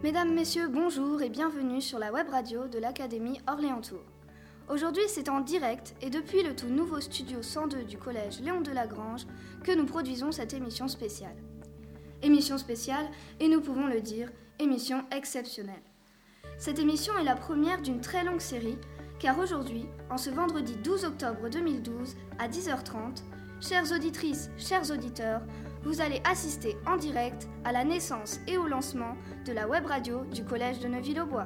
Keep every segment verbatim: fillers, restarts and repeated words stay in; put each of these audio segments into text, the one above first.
Mesdames, Messieurs, bonjour et bienvenue sur la web radio de l'Académie Orléans-Tours. Aujourd'hui, c'est en direct et depuis le tout nouveau studio cent deux du collège Léon Delagrange que nous produisons cette émission spéciale. Émission spéciale, et nous pouvons le dire, émission exceptionnelle. Cette émission est la première d'une très longue série, car aujourd'hui, en ce vendredi douze octobre deux mille douze, à dix heures trente, chères auditrices, chers auditeurs, vous allez assister en direct à la naissance et au lancement de la web radio du collège de Neuville-aux-Bois.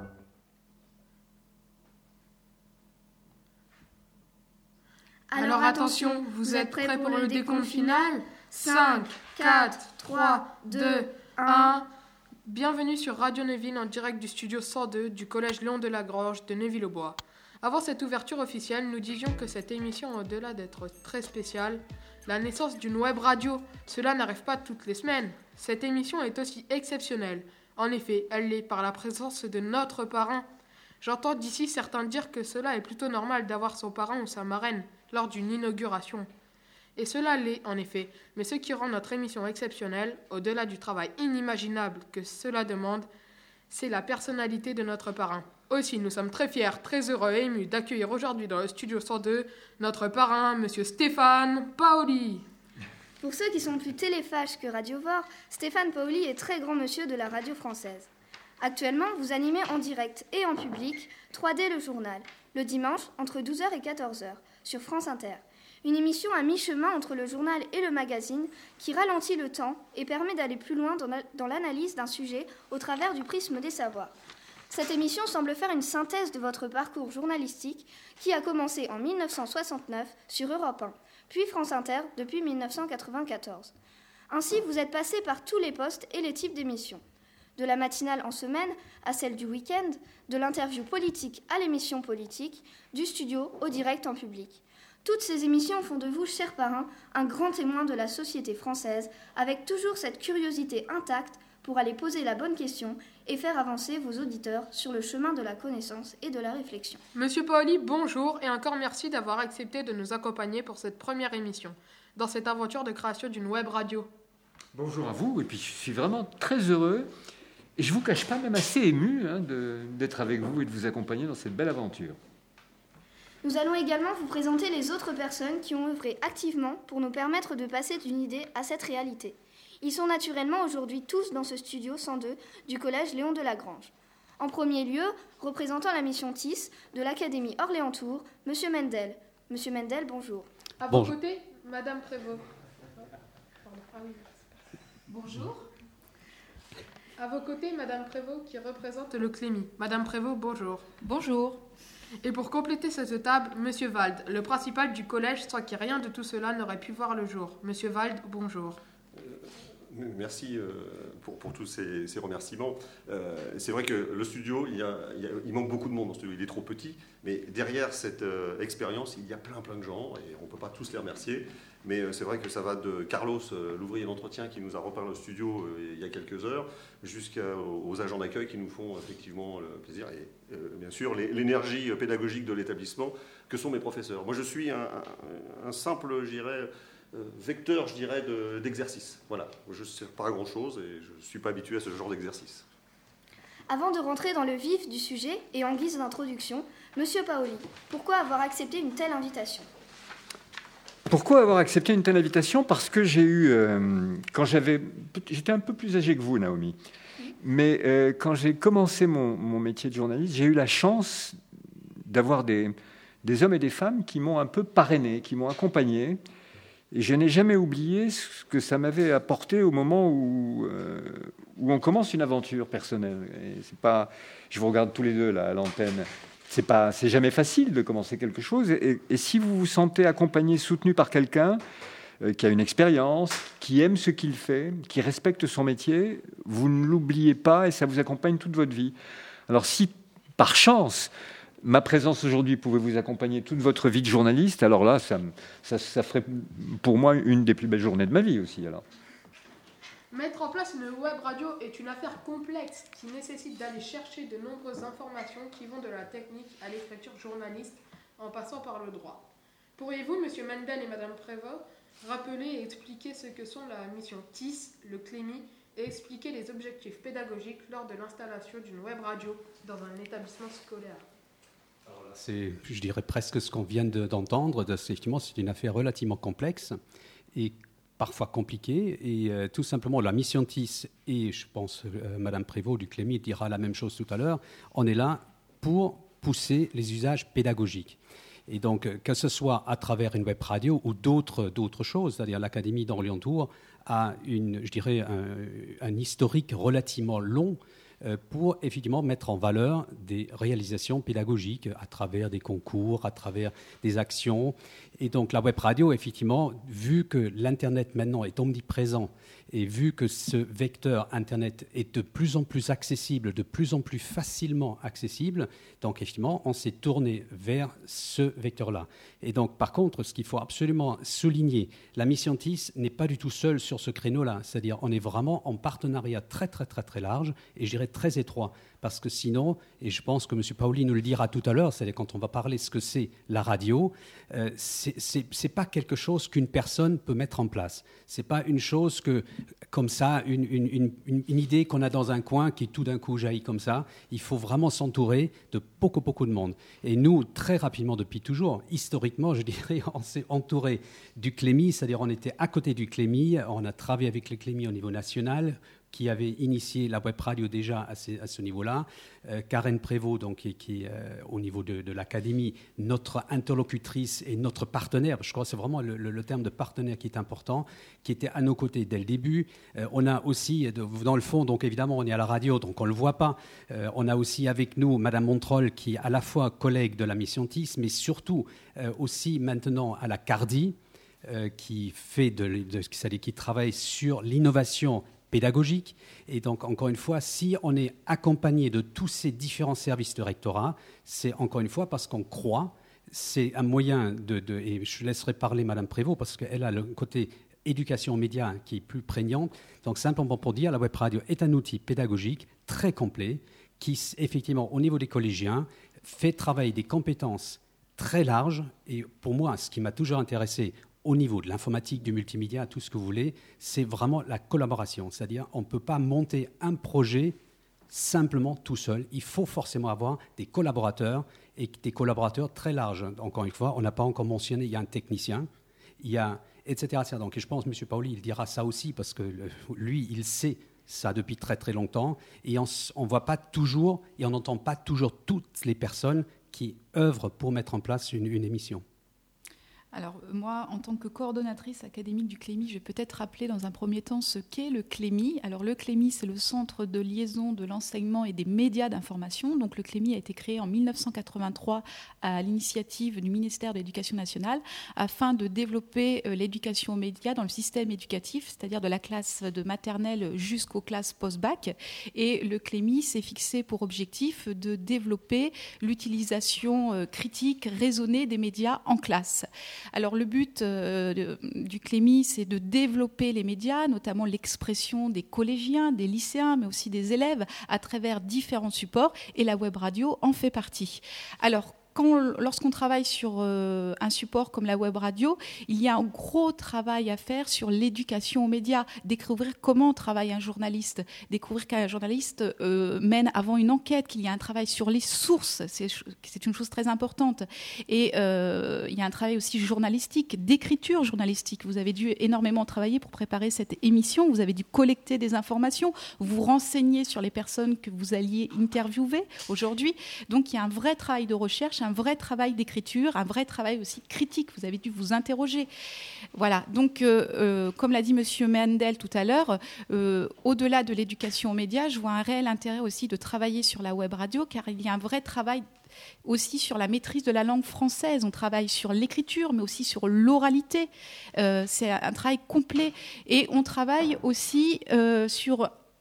Alors attention, vous êtes prêts pour le décompte final ? cinq, quatre, trois, deux, un. Bienvenue sur Radio Neuville en direct du studio cent deux du collège Léon Delagrange de Neuville-aux-Bois. Avant cette ouverture officielle, nous disions que cette émission, au-delà d'être très spéciale, la naissance d'une web radio, cela n'arrive pas toutes les semaines. Cette émission est aussi exceptionnelle. En effet, elle l'est par la présence de notre parrain. J'entends d'ici certains dire que cela est plutôt normal d'avoir son parrain ou sa marraine lors d'une inauguration. Et cela l'est, en effet. Mais ce qui rend notre émission exceptionnelle, au-delà du travail inimaginable que cela demande, c'est la personnalité de notre parrain. Aussi, nous sommes très fiers, très heureux et émus d'accueillir aujourd'hui dans le studio cent deux notre parrain, monsieur Stéphane Paoli. Pour ceux qui sont plus téléphages que radiovores, Stéphane Paoli est très grand monsieur de la radio française. Actuellement, vous animez en direct et en public trois D le journal, le dimanche entre douze heures et quatorze heures, sur France Inter. Une émission à mi-chemin entre le journal et le magazine qui ralentit le temps et permet d'aller plus loin dans l'analyse d'un sujet au travers du prisme des savoirs. Cette émission semble faire une synthèse de votre parcours journalistique qui a commencé en mille neuf cent soixante-neuf sur Europe un, puis France Inter depuis mille neuf cent quatre-vingt-quatorze. Ainsi, vous êtes passé par tous les postes et les types d'émissions. De la matinale en semaine à celle du week-end, de l'interview politique à l'émission politique, du studio au direct en public. Toutes ces émissions font de vous, cher parrain, un grand témoin de la société française, avec toujours cette curiosité intacte pour aller poser la bonne question et faire avancer vos auditeurs sur le chemin de la connaissance et de la réflexion. Monsieur Paoli, bonjour et encore merci d'avoir accepté de nous accompagner pour cette première émission, dans cette aventure de création d'une web radio. Bonjour à vous, et puis je suis vraiment très heureux, et je ne vous cache pas, même assez ému hein, de, d'être avec vous et de vous accompagner dans cette belle aventure. Nous allons également vous présenter les autres personnes qui ont œuvré activement pour nous permettre de passer d'une idée à cette réalité. Ils sont naturellement aujourd'hui tous dans ce studio cent deux du collège Léon Delagrange. En premier lieu, représentant la mission T I S de l'Académie Orléans-Tours, Monsieur Mendel. Monsieur Mendel, bonjour. À vos côtés, Madame Prévost. Ah oui. Bonjour. À vos côtés, Madame Prévost qui représente le Clémy. Madame Prévost, bonjour. Bonjour. Et pour compléter cette table, Monsieur Wald, le principal du collège, sans qui rien de tout cela n'aurait pu voir le jour. Monsieur Wald, bonjour. Merci pour, pour tous ces, ces remerciements. Euh, c'est vrai que le studio, il, y a, il, y a, il manque beaucoup de monde dans le studio, il est trop petit, mais derrière cette euh, expérience, il y a plein plein de gens, et on ne peut pas tous les remercier, mais euh, c'est vrai que ça va de Carlos, euh, l'ouvrier d'entretien qui nous a repeint le studio euh, il y a quelques heures, jusqu'aux agents d'accueil qui nous font effectivement le plaisir, et euh, bien sûr l'énergie pédagogique de l'établissement, que sont mes professeurs. Moi je suis un, un, un simple, je dirais, vecteur, je dirais, de, d'exercice. Voilà, je ne sais pas grand-chose et je ne suis pas habitué à ce genre d'exercice. Avant de rentrer dans le vif du sujet et en guise d'introduction, Monsieur Paoli, pourquoi avoir accepté une telle invitation ? Pourquoi avoir accepté une telle invitation ? Parce que j'ai eu, euh, quand j'avais, j'étais un peu plus âgé que vous, Naomi, mais euh, quand j'ai commencé mon, mon métier de journaliste, j'ai eu la chance d'avoir des, des hommes et des femmes qui m'ont un peu parrainé, qui m'ont accompagné. Et je n'ai jamais oublié ce que ça m'avait apporté au moment où, euh, où on commence une aventure personnelle. Et c'est pas, je vous regarde tous les deux là à l'antenne. C'est pas, c'est jamais facile de commencer quelque chose. Et, et si vous vous sentez accompagné, soutenu par quelqu'un euh, qui a une expérience, qui aime ce qu'il fait, qui respecte son métier, vous ne l'oubliez pas et ça vous accompagne toute votre vie. Alors si par chance ma présence aujourd'hui pouvait vous accompagner toute votre vie de journaliste, alors là, ça, ça, ça ferait pour moi une des plus belles journées de ma vie aussi. Alors. Mettre en place une web radio est une affaire complexe qui nécessite d'aller chercher de nombreuses informations qui vont de la technique à l'écriture journaliste en passant par le droit. Pourriez-vous, Monsieur Mendel et Madame Prévost, rappeler et expliquer ce que sont la mission T I S, le Clémy et expliquer les objectifs pédagogiques lors de l'installation d'une web radio dans un établissement scolaire. Alors là, c'est, je dirais presque ce qu'on vient de, d'entendre. De, c'est, effectivement, c'est une affaire relativement complexe et parfois compliquée. Et euh, tout simplement, la mission T I S, et je pense euh, Madame Prévost du Clémy dira la même chose tout à l'heure, on est là pour pousser les usages pédagogiques. Et donc, que ce soit à travers une web radio ou d'autres, d'autres choses, c'est-à-dire l'Académie d'Orléans-Tours a une, je dirais, un, un historique relativement long euh, pour effectivement mettre en valeur des réalisations pédagogiques à travers des concours, à travers des actions. Et donc, la web radio, effectivement, vu que l'Internet maintenant est omniprésent et vu que ce vecteur Internet est de plus en plus accessible, de plus en plus facilement accessible, donc effectivement, on s'est tourné vers ce vecteur-là. Et donc, par contre, ce qu'il faut absolument souligner, la mission T I S n'est pas du tout seule sur ce créneau-là. C'est-à-dire, on est vraiment en partenariat très, très, très, très large et je dirais très étroit. Parce que sinon, et je pense que M. Paoli nous le dira tout à l'heure, c'est-à-dire quand on va parler de ce que c'est la radio, euh, c'est, c'est, c'est pas quelque chose qu'une personne peut mettre en place. C'est pas une chose que, comme ça, une, une, une, une idée qu'on a dans un coin qui tout d'un coup jaillit comme ça. Il faut vraiment s'entourer de beaucoup, beaucoup de monde. Et nous, très rapidement, depuis toujours, historiquement, je dirais, on s'est entouré du Clémy, c'est-à-dire on était à côté du Clémy, on a travaillé avec le Clémy au niveau national, qui avait initié la web radio déjà à ce, à ce niveau-là. Euh, Karen Prévost, donc, qui, qui euh, au niveau de, de l'Académie, notre interlocutrice et notre partenaire, je crois que c'est vraiment le, le, le terme de partenaire qui est important, qui était à nos côtés dès le début. Euh, on a aussi, dans le fond, donc évidemment, on est à la radio, donc on ne le voit pas. Euh, on a aussi avec nous Madame Montrol, qui est à la fois collègue de la mission T I S, mais surtout euh, aussi maintenant à la Cardi, euh, qui, fait de, de, c'est-à-dire qui travaille sur l'innovation pédagogique. Et donc, encore une fois, si on est accompagné de tous ces différents services de rectorat, c'est encore une fois parce qu'on croit, c'est un moyen de... de et je laisserai parler Madame Prévost parce qu'elle a le côté éducation aux médias qui est plus prégnant. Donc, simplement pour dire, la web radio est un outil pédagogique très complet qui, effectivement, au niveau des collégiens, fait travailler des compétences très larges. Et pour moi, ce qui m'a toujours intéressé au niveau de l'informatique, du multimédia, tout ce que vous voulez, c'est vraiment la collaboration. C'est-à-dire, on ne peut pas monter un projet simplement tout seul. Il faut forcément avoir des collaborateurs et des collaborateurs très larges. Encore une fois, on n'a pas encore mentionné, il y a un technicien, il y a, et cetera, et cetera. Donc, et je pense que M. Paoli, il dira ça aussi parce que lui, il sait ça depuis très très longtemps et on ne voit pas toujours et on n'entend pas toujours toutes les personnes qui œuvrent pour mettre en place une, une émission. Alors moi, en tant que coordonnatrice académique du Clémy, je vais peut-être rappeler dans un premier temps ce qu'est le Clémy. Alors le Clémy, c'est le centre de liaison de l'enseignement et des médias d'information. Donc le Clémy a été créé en mille neuf cent quatre-vingt-trois à l'initiative du ministère de l'Éducation nationale afin de développer l'éducation aux médias dans le système éducatif, c'est-à-dire de la classe de maternelle jusqu'aux classes post-bac. Et le Clémy s'est fixé pour objectif de développer l'utilisation critique, raisonnée des médias en classe. Alors le but euh, de, du Clémy, c'est de développer les médias, notamment l'expression des collégiens, des lycéens, mais aussi des élèves à travers différents supports, et la web radio en fait partie. Alors, Quand, lorsqu'on travaille sur euh, un support comme la web radio, il y a un gros travail à faire sur l'éducation aux médias, découvrir comment travaille un journaliste, découvrir qu'un journaliste euh, mène avant une enquête, qu'il y a un travail sur les sources, c'est, c'est une chose très importante. Et euh, il y a un travail aussi journalistique, d'écriture journalistique. Vous avez dû énormément travailler pour préparer cette émission, vous avez dû collecter des informations, vous renseigner sur les personnes que vous alliez interviewer aujourd'hui. Donc il y a un vrai travail de recherche, un vrai travail d'écriture, un vrai travail aussi critique. Vous avez dû vous interroger. Voilà. Donc, euh, euh, comme l'a dit M. Mendel tout à l'heure, euh, au-delà de l'éducation aux médias, je vois un réel intérêt aussi de travailler sur la web radio, car il y a un vrai travail aussi sur la maîtrise de la langue française. On travaille sur l'écriture, mais aussi sur l'oralité. Euh, c'est un travail complet. Et on travaille aussi euh, sur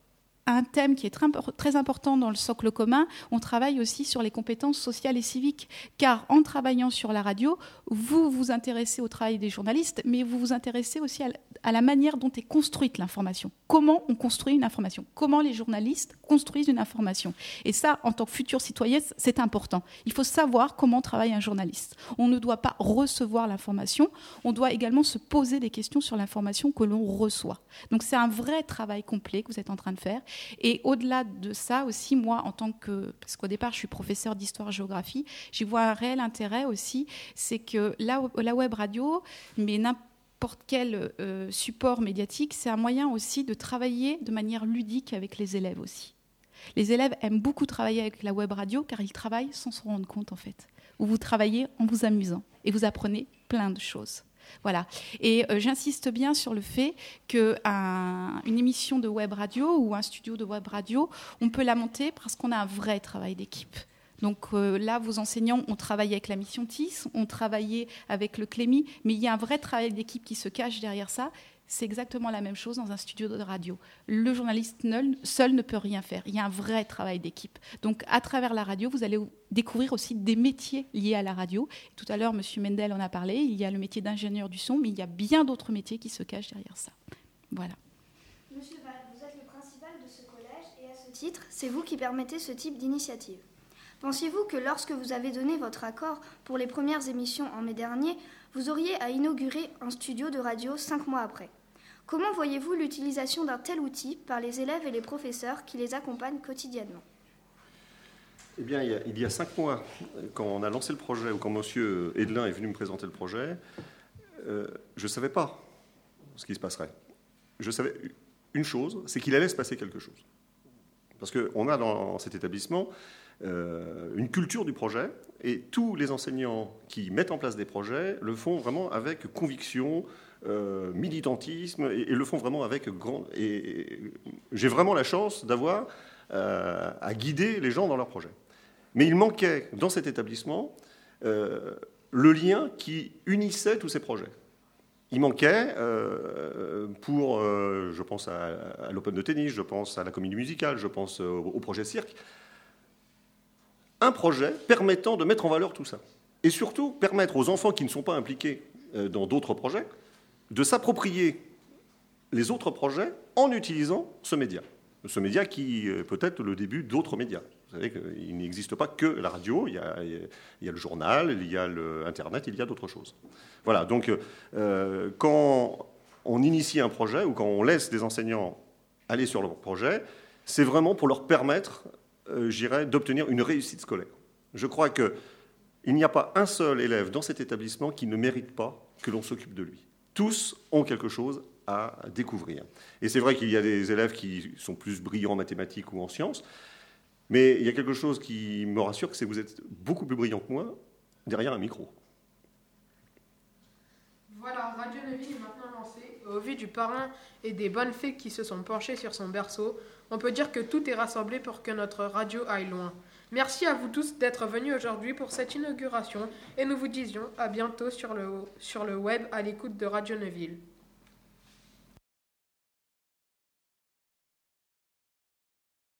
un thème qui est très, très important dans le socle commun, on travaille aussi sur les compétences sociales et civiques. Car en travaillant sur la radio, vous vous intéressez au travail des journalistes, mais vous vous intéressez aussi à, à la manière dont est construite l'information. Comment on construit une information ? Comment les journalistes construisent une information ? Et ça, en tant que futur citoyen, c'est important. Il faut savoir comment travaille un journaliste. On ne doit pas recevoir l'information, on doit également se poser des questions sur l'information que l'on reçoit. Donc c'est un vrai travail complet que vous êtes en train de faire. Et au-delà de ça aussi, moi, en tant que... Parce qu'au départ, je suis professeure d'histoire-géographie, j'y vois un réel intérêt aussi, c'est que la, la web radio, mais n'importe quel euh, support médiatique, c'est un moyen aussi de travailler de manière ludique avec les élèves aussi. Les élèves aiment beaucoup travailler avec la web radio car ils travaillent sans se rendre compte, en fait. Ou vous travaillez en vous amusant et vous apprenez plein de choses. Voilà. Et euh, j'insiste bien sur le fait qu'une un, émission de web radio ou un studio de web radio, on peut la monter parce qu'on a un vrai travail d'équipe. Donc euh, là, vos enseignants ont travaillé avec la mission T I S, ont travaillé avec le Clémy, mais il y a un vrai travail d'équipe qui se cache derrière ça. C'est exactement la même chose dans un studio de radio. Le journaliste seul ne peut rien faire. Il y a un vrai travail d'équipe. Donc, à travers la radio, vous allez découvrir aussi des métiers liés à la radio. Tout à l'heure, M. Mendel en a parlé. Il y a le métier d'ingénieur du son, mais il y a bien d'autres métiers qui se cachent derrière ça. Voilà. Monsieur Val, vous êtes le principal de ce collège et à ce titre, c'est vous qui permettez ce type d'initiative. Pensiez-vous que lorsque vous avez donné votre accord pour les premières émissions en mai dernier, vous auriez à inaugurer un studio de radio cinq mois après ? Comment voyez-vous l'utilisation d'un tel outil par les élèves et les professeurs qui les accompagnent quotidiennement ? Eh bien, il y, a, il y a cinq mois, quand on a lancé le projet, ou quand M. Edelin est venu me présenter le projet, euh, je ne savais pas ce qui se passerait. Je savais une chose, c'est qu'il allait se passer quelque chose. Parce qu'on a dans cet établissement euh, une culture du projet, et tous les enseignants qui mettent en place des projets le font vraiment avec conviction, euh, militantisme, et, et le font vraiment avec grand... Et, et j'ai vraiment la chance d'avoir euh, à guider les gens dans leurs projets. Mais il manquait dans cet établissement euh, le lien qui unissait tous ces projets. Il manquait, euh, pour, euh, je pense à, à l'Open de tennis, je pense à la comédie musicale, je pense au, au projet cirque, un projet permettant de mettre en valeur tout ça. Et surtout, permettre aux enfants qui ne sont pas impliqués euh, dans d'autres projets de s'approprier les autres projets en utilisant ce média. Ce média qui est peut-être le début d'autres médias. Vous savez qu'il n'existe pas que la radio, il y a, il y a le journal, il y a l'Internet, il y a d'autres choses. Voilà, donc euh, quand on initie un projet ou quand on laisse des enseignants aller sur leur projet, c'est vraiment pour leur permettre, euh, je dirais, d'obtenir une réussite scolaire. Je crois qu'il n'y a pas un seul élève dans cet établissement qui ne mérite pas que l'on s'occupe de lui. Tous ont quelque chose à découvrir. Et c'est vrai qu'il y a des élèves qui sont plus brillants en mathématiques ou en sciences, mais il y a quelque chose qui me rassure, c'est que vous êtes beaucoup plus brillants que moi derrière un micro. Voilà, Radio Neuville est maintenant lancée. Au vu du parrain et des bonnes fées qui se sont penchées sur son berceau, on peut dire que tout est rassemblé pour que notre radio aille loin. Merci à vous tous d'être venus aujourd'hui pour cette inauguration et nous vous disions à bientôt sur le, sur le web à l'écoute de Radio Neuville.